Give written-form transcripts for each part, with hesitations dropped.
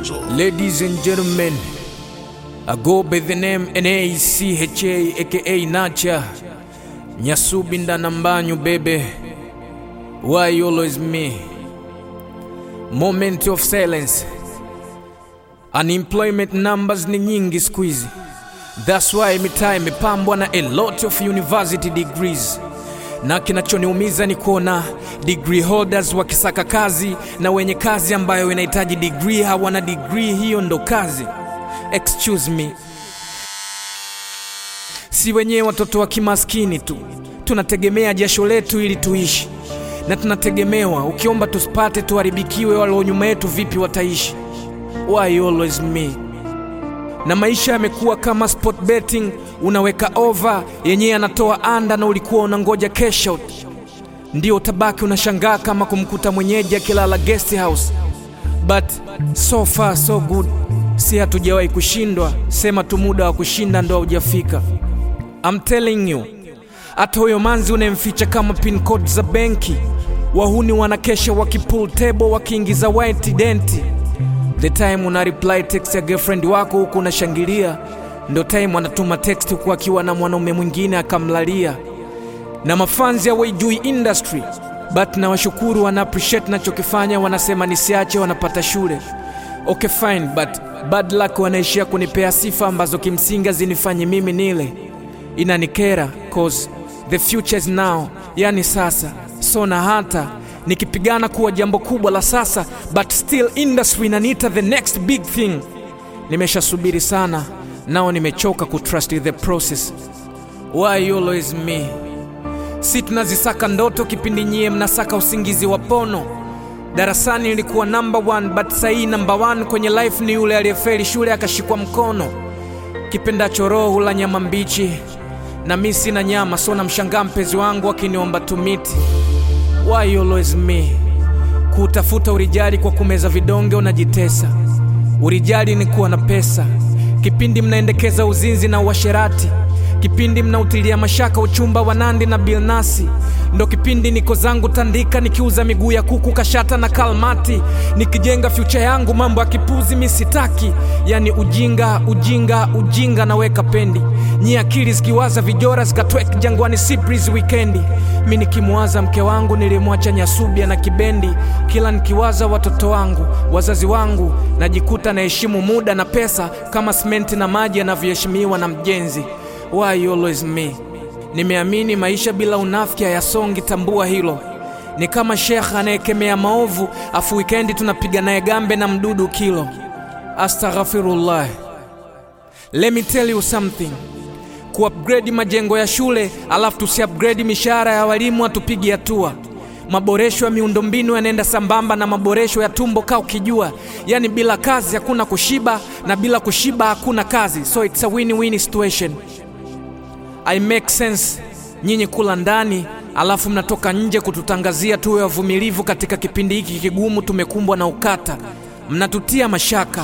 Ladies and gentlemen, I go by the name N-A-C-H-A aka Nacha Nyasubi Ndanambanyu baby. Why you always me? Moment of silence. Unemployment numbers ni nyingi squeezy. That's why mitaa imepambwa na a lot of university degrees. Na kinachoniumiza ni kuona degree holders wakisaka kazi na wenye kazi ambayo inahitaji degree hawana degree. Hiyo ndo kazi. Excuse me. Si wenye watoto wa kimaskini tu. Tunategemea jasho letu ili tuishi. Na tunategemewa ukiomba tusipate tuharibikiwe, wale nyuma yetu vipi wataishi? Why always me? Na maisha yamekuwa kama sport betting, unaweka over yenyewe anatoa anda na ulikuwa unangoja cash out. Ndio utabaki unashangaa kama kumkuta mwenyeji akilala guest house. But so far so good. Si hatujawahi kushindwa, sema tu muda wa kushinda ndo hujafika. I'm telling you, hata huyo manzi unemficha kama pin code za benki. Wahuni wanakesha wakipull table wakiingiza white denti. The time una reply text ya girlfriend wako huko unashangilia, ndo time wanatuma text huko akiwa na mwanaume mwingine akamlalia. Na mafanzi hawajui industry, but na washukuru wana appreciate nachokifanya, wanasema nisiache, wanapata shule. Okay fine, but bad luck wanaishia kunipea sifa ambazo kimsingi zinifanye mimi nile. Inanikera cause the future is now, yani sasa. So na hata nikipigana kuwa jambo kubwa la sasa, but still industry inaniita the next big thing. Nimeshasubiri sana, nao nimechoka kutrust the process. Why always me? Si tunazisaka ndoto kipindi nyie mnasaka usingizi wa pono. Darasani nilikuwa number 1, but sahi number 1 kwenye life ni yule aliyefeli shule akashikwa mkono. Kipenda choro hula nyama mbichi, na mimi sina nyama, so namshangaa mpenzi wangu akiniomba tumiti. Why always me? Kutafuta urijali kwa kumeza vidonge unajitesa. Urijali ni kuwa na pesa. Kipindi mnaendekeza uzinzi na uasherati. Kipindi mnautilia mashaka uchumba wa Nandi na Bilnasi. Ndo kipindi niko zangu tandika nikiuza miguu ya kuku kashata na kalmati. Nikijenga future yangu mambo ya kipuzi misitaki. Yani ujinga naweka pendi. Nyi akili zikiwaza vijora zikatwek jangwani Cyprus weekendi. Mimi nikimwaza mke wangu nilimwacha Nyasubia na Kibendi. Kila nikiwaza watoto wangu, wazazi wangu, najikuta naheshimu muda na pesa kama simenti na maji yanavyoheshimiwa na mjenzi. Why always me? Nimeamini maisha bila unafiki hayasongi, tambua hilo. Ni kama sheikh anayekemea maovu, afu weekendi tunapiga naye gambe na mdudu kilo. Astaghfirullah. Let me tell you something. Ku-upgrade majengo ya shule, alafu tusi-upgrade mishahara ya walimu atupigi hatua. Maboresho ya miundombinu yanaenda sambamba na maboresho ya tumbo kaa ukijua. Yani bila kazi hakuna kushiba, na bila kushiba hakuna kazi. So it's a win-win situation. I make sense. Nyinyi kula ndani, alafu mnatoka nje kututangazia tuwe wavumilivu katika kipindi hiki kigumu tumekumbwa na ukata. Mnatutia mashaka.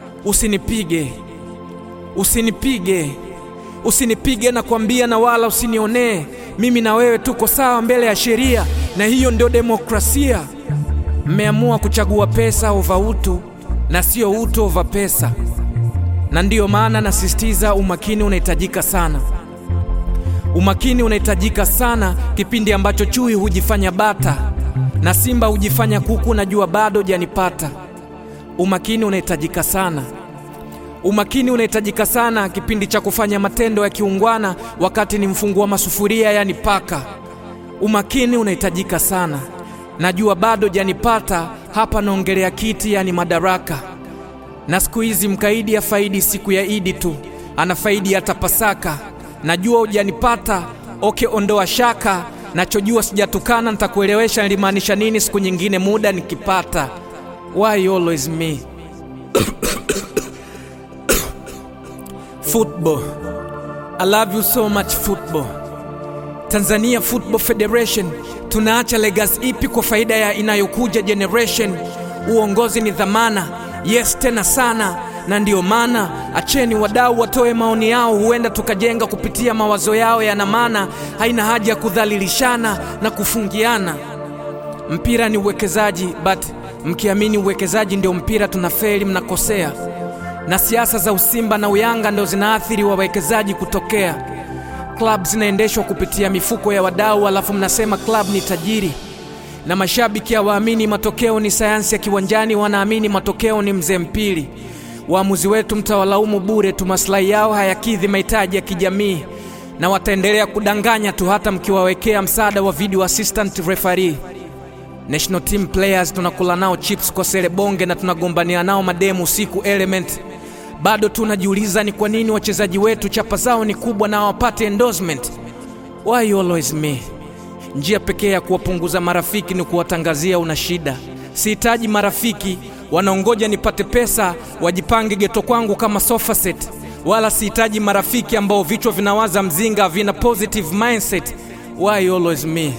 Usinipige na kuambia, na wala usinionee. Mimi na wewe tuko sawa mbele ya sheria, na hiyo ndio demokrasia. Mmeamua kuchagua pesa over utu, na sio utu over pesa. Na ndio maana nasisitiza umakini unahitajika sana. Umakini unahitajika sana kipindi ambacho chui hujifanya bata na simba hujifanya kuku, najua bado janipata. Umakini unahitajika sana. Umakini unahitajika sana kipindi cha kufanya matendo ya kiungwana wakati ni mfungua masufuria, yani paka. Umakini unahitajika sana. Najua bado janipata, hapa naongelea kiti, yani madaraka. Na siku hizi mkaidi ya faidi siku ya Idi tu, anafaidi hata Pasaka. Najua hujanipata, okay, ondoa shaka. Nachojua sijatukana, nitakuelewesha nilimaanisha nini siku nyingine muda nikipata. Why always me? Football. I love you so much football. Tanzania Football Federation, tunaacha legacy ipi kwa faida ya inayokuja generation? Uongozi ni dhamana, yes tena sana. Na ndio maana acheni wadau watoe maoni yao, huenda tukajenga kupitia mawazo yao yana maana. Haina haja kudhalilishana na kufungiana. Mpira ni uwekezaji, but Mkiamini uwekezaji ndio mpira, tunafeli, mnakosea. Na siasa za usimba na uyanga ndio zinaathiri wawekezaji kutokea. Club zinaendeshwa kupitia mifuko ya wadau, alafu mnasema club ni tajiri. Na mashabiki hawaamini matokeo ni sayansi ya kiwanjani, wanaamini matokeo ni mzee mpili. Waamuzi wetu mtawalaumu bure tu, maslahi yao hayakidhi mahitaji ya kijamii. Na wataendelea kudanganya tu hata mkiwawekea msaada wa video assistant referee. National team players tunakula nao chips kwa sele bonge na tunagombania nao mademu usiku element. Bado tunajiuliza ni kwa nini wachezaji wetu chapa zao ni kubwa na hawapate endorsement. Why always me? Njia pekee ya kuwapunguza marafiki ni kuwatangazia una shida. Sihitaji marafiki wanaongoja nipate pesa wajipange geto kwangu kama sofa set. Wala sihitaji marafiki ambao vichwa vinawaza mzinga, vina positive mindset. Why always me?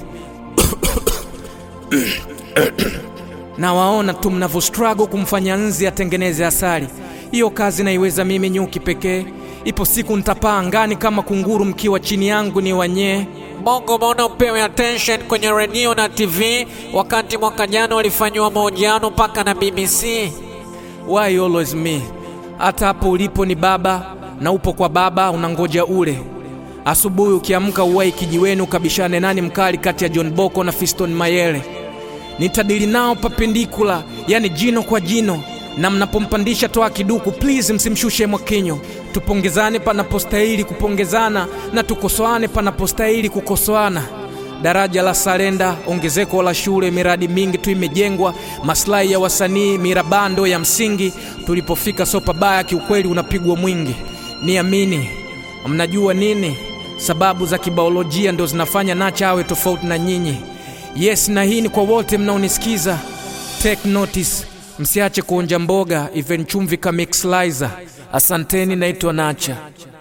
Na waona tu mnavyo struggle kumfanya nzi atengeneze asali. Hiyo kazi naiweza mimi nyuki pekee. Ipo siku nitapaa angani kama kunguru, mkiwa chini yangu ni wanyee. Bongo mbona upewe attention kwenye radio na TV wakati mwaka jana walifanywa mahojiano mpaka na BBC? Why always me? Hata hapo ulipo ni baba na upo kwa baba unangoja ule. Asubuhi ukiamka uwai kijiweni ukabishane nani mkali kati ya John Boko na Fiston Mayele. Nitadili nao perpendicular, yani jino kwa jino. Na mnapompandisha toa kiduku, please msimshushe Mwakinyo. Tupongezane panapostahili kupongezana, na tukosoane panapostahili kukosoana. Daraja la Salenda, ongezeko la shule, miradi mingi tu imejengwa, maslahi ya wasanii, mirabando ya msingi. Tulipofika sopa baya kiukweli unapigwa mwingi. Niamini, mnajua nini? Sababu za kibiolojia ndio zinafanya Nacha awe tofauti na nyinyi. Yes, na hii ni kwa wote mnaonisikiza. Take notice. Msiache kuonja mboga, even chumvi kama mixlizer. Asanteni, naitwa Nacha.